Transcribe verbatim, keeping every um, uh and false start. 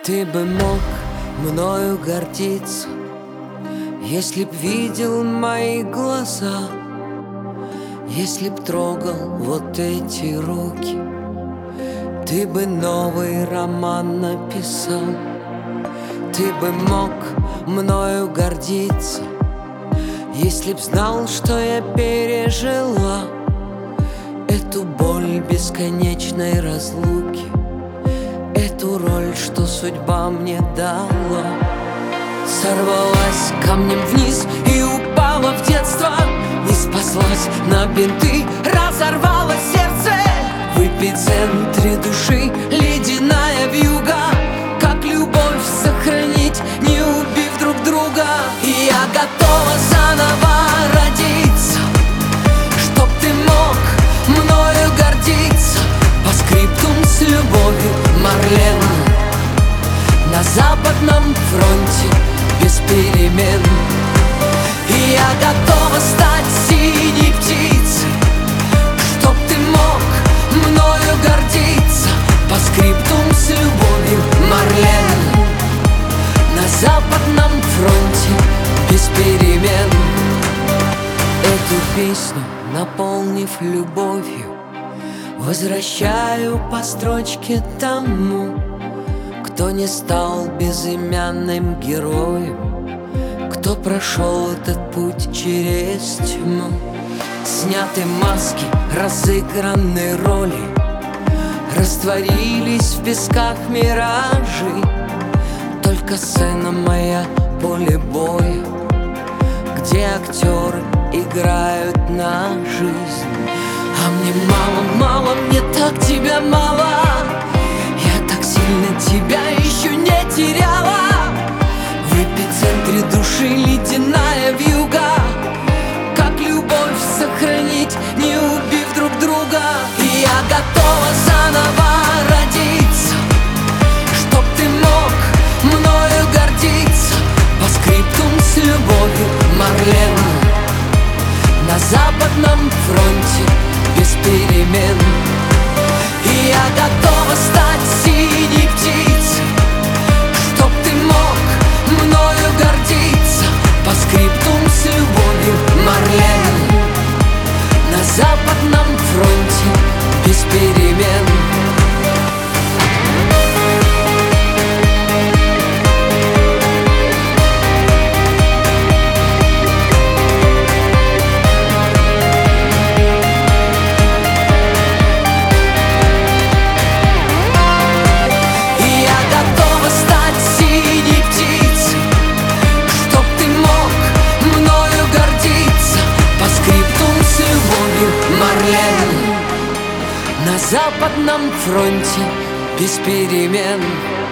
Ты бы мог мною гордиться, если б видел мои глаза, если б трогал вот эти руки. Ты бы новый роман написал. Ты бы мог мною гордиться, если б знал, что я пережила эту боль бесконечной разлуки, эту роль, что судьба мне дала. Сорвалась камнем вниз и упала в детство, не спаслась, на бинты разорвала сердце. В эпицентре души ледяная вьюга. Как любовь сохранить, не убив друг друга? И я готова заново родиться, чтоб ты мог мною гордиться. По скриптум с любовью, Марлен. На западном фронте без перемен. И я готова стать синей птицей, чтоб ты мог мною гордиться. По скриптум с любовью, Марлен. На западном фронте без перемен. Эту песню, наполнив любовью, возвращаю по строчке тому, кто не стал безымянным героем, кто прошел этот путь через тьму. Сняты маски, разыграны роли, растворились в песках миражи. Только сцена моя, поле боя, где актеры играют на жизнь. А мне мало, мало, мне так тебя мало. Я так сильно тебя еще не теряла. В эпицентре души ледяная вьюга. Как любовь сохранить, не убив друг друга? И я готова заново родиться, чтоб ты мог мною гордиться. По скриптум с любовью, Марлен. На западном фронте без перемен. И я готова стать синей птицей, чтоб ты мог мною гордиться. По скриптум с любовью, Марлен. На западном фронте без перемен. На западном фронте без перемен.